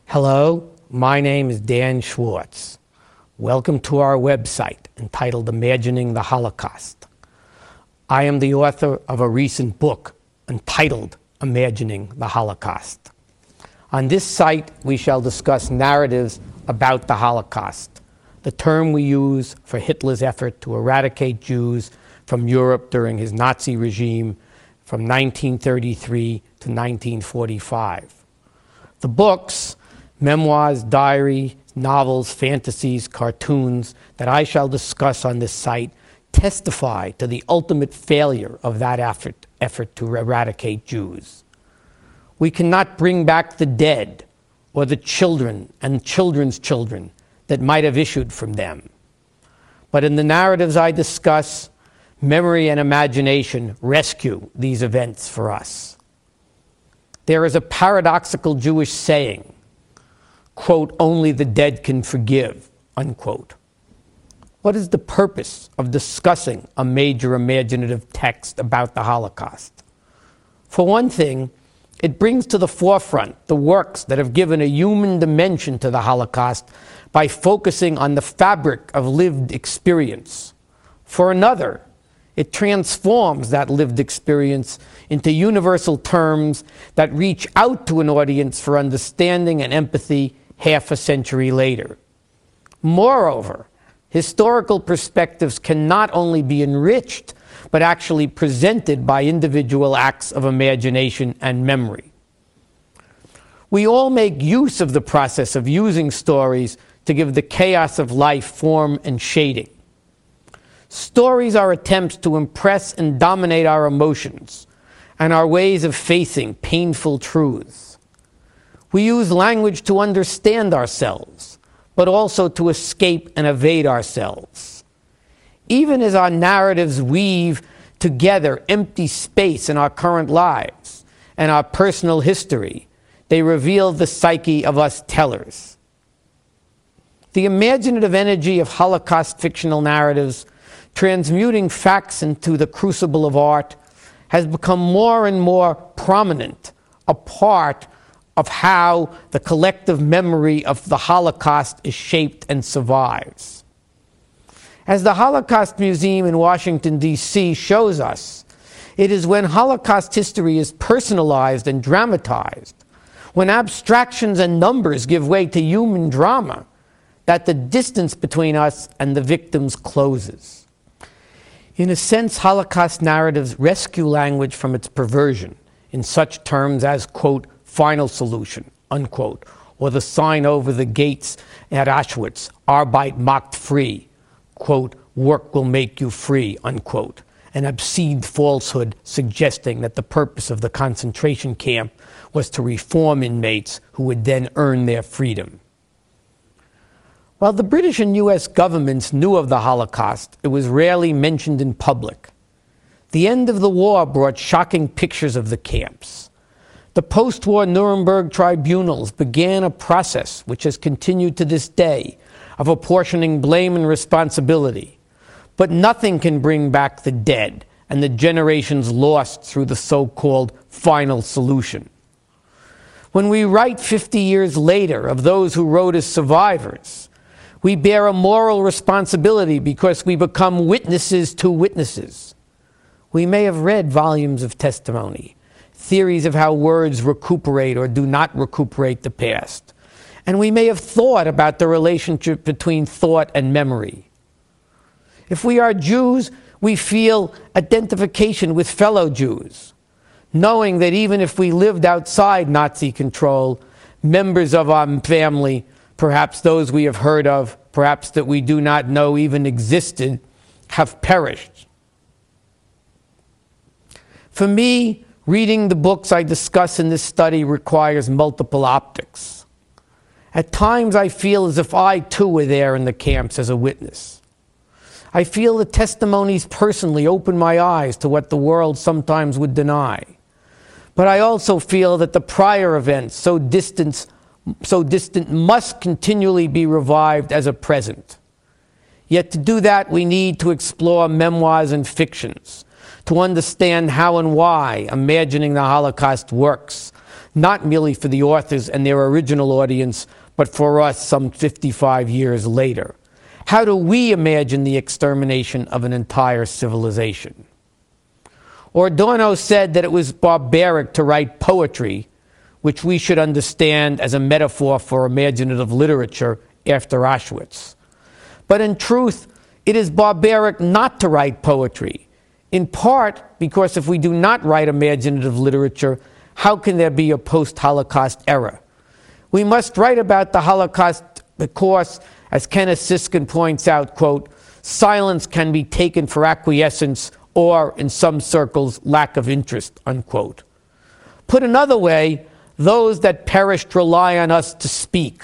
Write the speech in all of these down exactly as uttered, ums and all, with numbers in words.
Hello, my name is Dan Schwartz. Welcome to our website entitled Imagining the Holocaust. I am the author of a recent book entitled Imagining the Holocaust. On this site, we shall discuss narratives about the Holocaust, the term we use for Hitler's effort to eradicate Jews from Europe during his Nazi regime from nineteen thirty-three to nineteen forty-five. The books, memoirs, diary, novels, fantasies, cartoons that I shall discuss on this site testify to the ultimate failure of that effort, effort to eradicate Jews. We cannot bring back the dead or the children and children's children that might have issued from them. But in the narratives I discuss, memory and imagination rescue these events for us. There is a paradoxical Jewish saying, quote, "Only the dead can forgive," unquote. What is the purpose of discussing a major imaginative text about the Holocaust? For one thing, it brings to the forefront the works that have given a human dimension to the Holocaust by focusing on the fabric of lived experience. For another, it transforms that lived experience into universal terms that reach out to an audience for understanding and empathy half a century later. Moreover, historical perspectives can not only be enriched, but actually presented by individual acts of imagination and memory. We all make use of the process of using stories to give the chaos of life form and shading. Stories are attempts to impress and dominate our emotions and our ways of facing painful truths. We use language to understand ourselves, but also to escape and evade ourselves. Even as our narratives weave together empty space in our current lives and our personal history, they reveal the psyche of us tellers. The imaginative energy of Holocaust fictional narratives, transmuting facts into the crucible of art, has become more and more prominent, a part of how the collective memory of the Holocaust is shaped and survives. As the Holocaust Museum in Washington, D C shows us, it is when Holocaust history is personalized and dramatized, when abstractions and numbers give way to human drama, that the distance between us and the victims closes. In a sense, Holocaust narratives rescue language from its perversion in such terms as, quote, "final solution," unquote, or the sign over the gates at Auschwitz, "Arbeit macht frei," quote, "work will make you free," unquote, an obscene falsehood suggesting that the purpose of the concentration camp was to reform inmates who would then earn their freedom. While the British and U S governments knew of the Holocaust, it was rarely mentioned in public. The end of the war brought shocking pictures of the camps. The post-war Nuremberg tribunals began a process which has continued to this day of apportioning blame and responsibility. But nothing can bring back the dead and the generations lost through the so-called final solution. When we write fifty years later of those who wrote as survivors, we bear a moral responsibility because we become witnesses to witnesses. We may have read volumes of testimony, theories of how words recuperate or do not recuperate the past, and we may have thought about the relationship between thought and memory. If we are Jews, we feel identification with fellow Jews, knowing that even if we lived outside Nazi control, members of our family, perhaps those we have heard of, perhaps that we do not know even existed, have perished. For me, reading the books I discuss in this study requires multiple optics. At times I feel as if I too were there in the camps as a witness. I feel the testimonies personally open my eyes to what the world sometimes would deny. But I also feel that the prior events, so distant, so distant, must continually be revived as a present. Yet to do that, we need to explore memoirs and fictions, to understand how and why imagining the Holocaust works, not merely for the authors and their original audience, but for us some fifty-five years later? How do we imagine the extermination of an entire civilization? Adorno said that it was barbaric to write poetry, which we should understand as a metaphor for imaginative literature after Auschwitz. But in truth, it is barbaric not to write poetry, in part because if we do not write imaginative literature, how can there be a post-Holocaust era? We must write about the Holocaust because, as Kenneth Siskin points out, quote, silence can be taken for acquiescence or, in some circles, lack of interest, unquote. Put another way, those that perished rely on us to speak.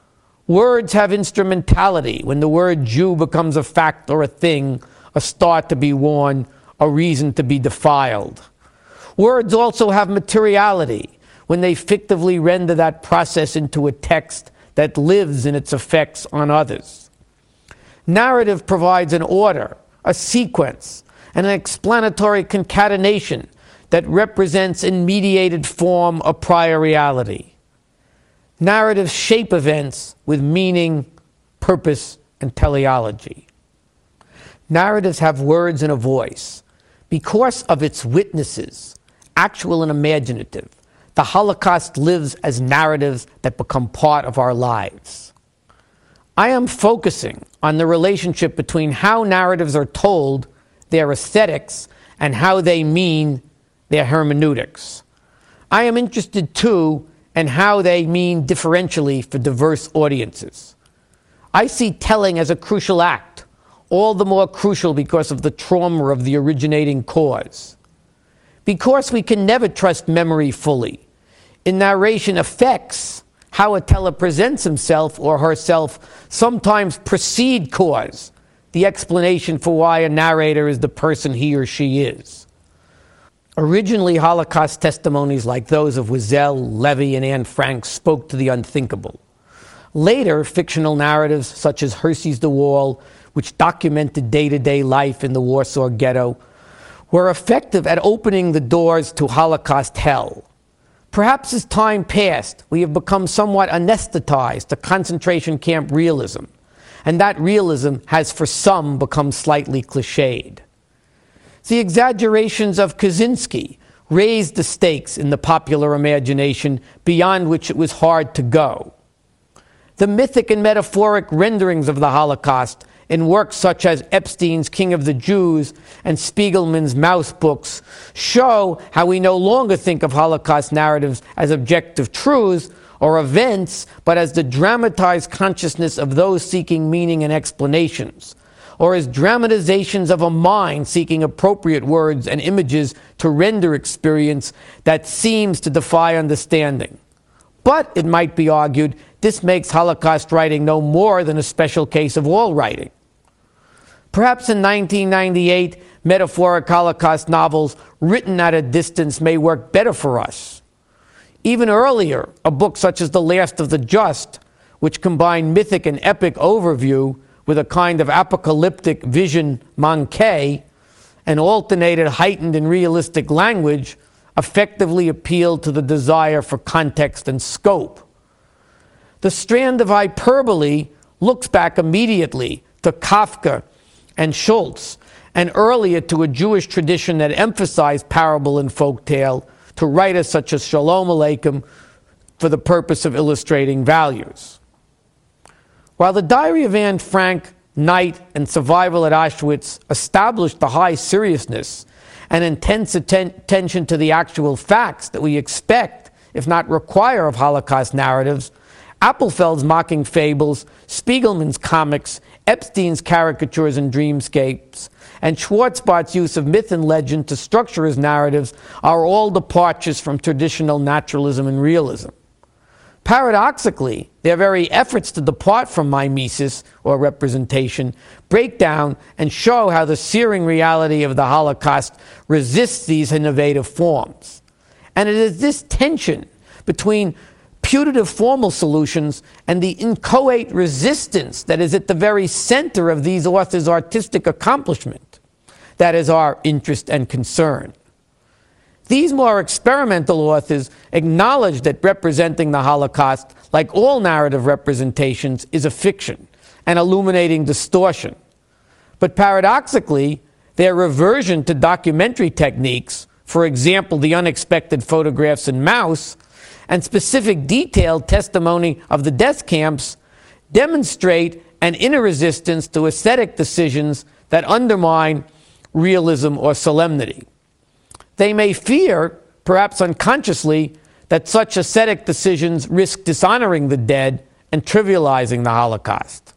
Words have instrumentality. When the word Jew becomes a fact or a thing, a star to be worn, a reason to be defiled. Words also have materiality when they fictively render that process into a text that lives in its effects on others. Narrative provides an order, a sequence, and an explanatory concatenation that represents in mediated form a prior reality. Narratives shape events with meaning, purpose, and teleology. Narratives have words and a voice. Because of its witnesses, actual and imaginative, the Holocaust lives as narratives that become part of our lives. I am focusing on the relationship between how narratives are told, their aesthetics, and how they mean, their hermeneutics. I am interested, too, in how they mean differentially for diverse audiences. I see telling as a crucial act, all the more crucial because of the trauma of the originating cause. Because we can never trust memory fully. In narration effects, how a teller presents himself or herself sometimes precede cause, the explanation for why a narrator is the person he or she is. Originally, Holocaust testimonies like those of Wiesel, Levy, and Anne Frank spoke to the unthinkable. Later, fictional narratives such as Hersey's The Wall, which documented day-to-day life in the Warsaw Ghetto, were effective at opening the doors to Holocaust hell. Perhaps as time passed, we have become somewhat anesthetized to concentration camp realism, and that realism has for some become slightly cliched. The exaggerations of Kaczynski raised the stakes in the popular imagination beyond which it was hard to go. The mythic and metaphoric renderings of the Holocaust in works such as Epstein's King of the Jews and Spiegelman's Mouse books show how we no longer think of Holocaust narratives as objective truths or events, but as the dramatized consciousness of those seeking meaning and explanations, or as dramatizations of a mind seeking appropriate words and images to render experience that seems to defy understanding. But, it might be argued, this makes Holocaust writing no more than a special case of all writing. Perhaps in nineteen ninety-eight, metaphoric Holocaust novels written at a distance may work better for us. Even earlier, a book such as The Last of the Just, which combined mythic and epic overview with a kind of apocalyptic vision manqué, and alternated heightened and realistic language, effectively appealed to the desire for context and scope. The Strand of Hyperbole looks back immediately to Kafka and Schultz, and earlier to a Jewish tradition that emphasized parable and folktale, to writers such as Shalom Aleichem for the purpose of illustrating values. While the Diary of Anne Frank, Night, and Survival at Auschwitz established the high seriousness and intense atten- attention to the actual facts that we expect, if not require, of Holocaust narratives, Appelfeld's mocking fables, Spiegelman's comics, Epstein's caricatures and dreamscapes, and Schwarzbart's use of myth and legend to structure his narratives are all departures from traditional naturalism and realism. Paradoxically, their very efforts to depart from mimesis, or representation, break down and show how the searing reality of the Holocaust resists these innovative forms. And it is this tension between putative formal solutions and the inchoate resistance that is at the very center of these authors' artistic accomplishment that is our interest and concern. These more experimental authors acknowledge that representing the Holocaust, like all narrative representations, is a fiction, an illuminating distortion. But paradoxically, their reversion to documentary techniques, for example, the unexpected photographs in Maus, and specific detailed testimony of the death camps, demonstrate an inner resistance to aesthetic decisions that undermine realism or solemnity. They may fear, perhaps unconsciously, that such aesthetic decisions risk dishonoring the dead and trivializing the Holocaust.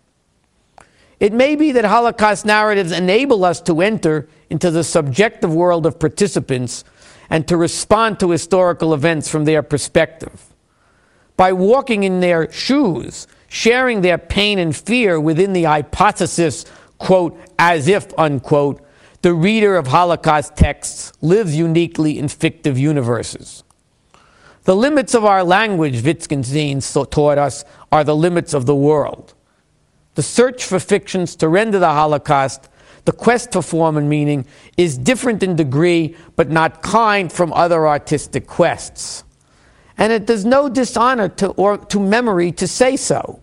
It may be that Holocaust narratives enable us to enter into the subjective world of participants and to respond to historical events from their perspective. By walking in their shoes, sharing their pain and fear within the hypothesis, quote, as if, unquote, the reader of Holocaust texts lives uniquely in fictive universes. The limits of our language, Wittgenstein taught us, are the limits of the world. The search for fictions to render the Holocaust, the quest for form and meaning, is different in degree but not kind from other artistic quests. And it does no dishonor to, or, to memory to say so.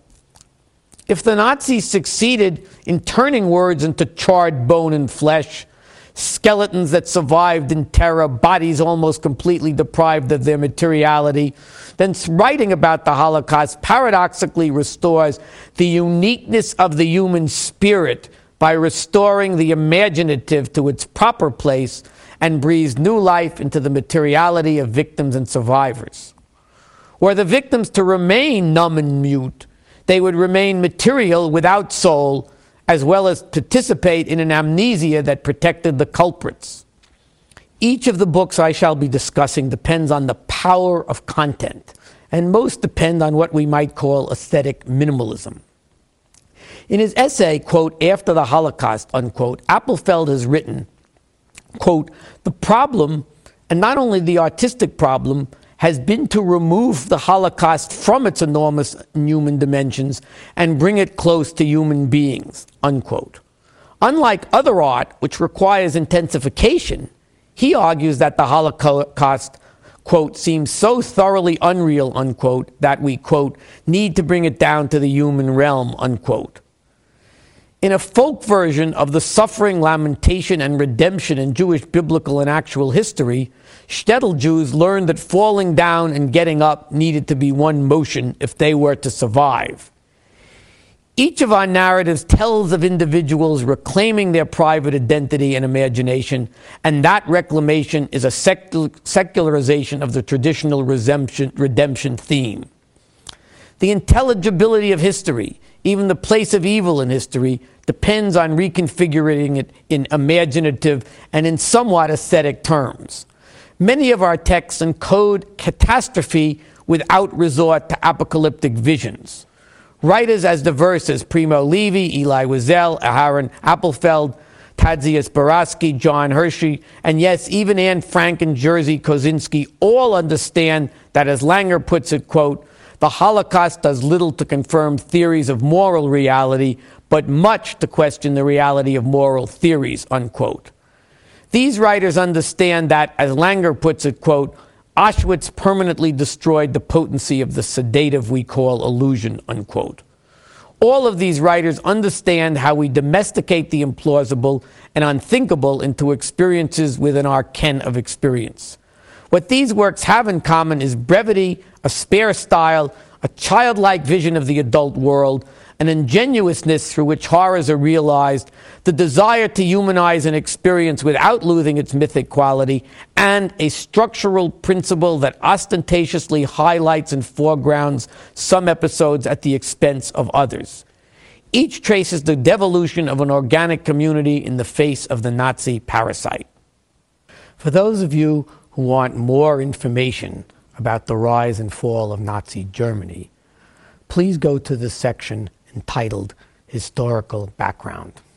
If the Nazis succeeded in turning words into charred bone and flesh, skeletons that survived in terror, bodies almost completely deprived of their materiality, then writing about the Holocaust paradoxically restores the uniqueness of the human spirit by restoring the imaginative to its proper place and breathes new life into the materiality of victims and survivors. Were the victims to remain numb and mute, they would remain material without soul, as well as participate in an amnesia that protected the culprits. Each of the books I shall be discussing depends on the power of content, and most depend on what we might call aesthetic minimalism. In his essay, quote, After the Holocaust, unquote, Appelfeld has written, quote, the problem, and not only the artistic problem, has been to remove the Holocaust from its enormous human dimensions and bring it close to human beings, unquote. Unlike other art, which requires intensification, he argues that the Holocaust, quote, seems so thoroughly unreal, unquote, that we, quote, need to bring it down to the human realm, unquote. In a folk version of the suffering, lamentation, and redemption in Jewish biblical and actual history, shtetl Jews learned that falling down and getting up needed to be one motion if they were to survive. Each of our narratives tells of individuals reclaiming their private identity and imagination, and that reclamation is a secularization of the traditional redemption theme. The intelligibility of history, even the place of evil in history, depends on reconfiguring it in imaginative and in somewhat aesthetic terms. Many of our texts encode catastrophe without resort to apocalyptic visions. Writers as diverse as Primo Levi, Elie Wiesel, Aharon Appelfeld, Tadeusz Borowski, John Hershey, and yes, even Anne Frank and Jerzy Kosinski all understand that, as Langer puts it, quote, the Holocaust does little to confirm theories of moral reality, but much to question the reality of moral theories, unquote. These writers understand that, as Langer puts it, quote, Auschwitz permanently destroyed the potency of the sedative we call illusion, unquote. All of these writers understand how we domesticate the implausible and unthinkable into experiences within our ken of experience. What these works have in common is brevity, a spare style, a childlike vision of the adult world, an ingenuousness through which horrors are realized, the desire to humanize an experience without losing its mythic quality, and a structural principle that ostentatiously highlights and foregrounds some episodes at the expense of others. Each traces the devolution of an organic community in the face of the Nazi parasite. For those of you who want more information about the rise and fall of Nazi Germany, please go to the section entitled Historical Background.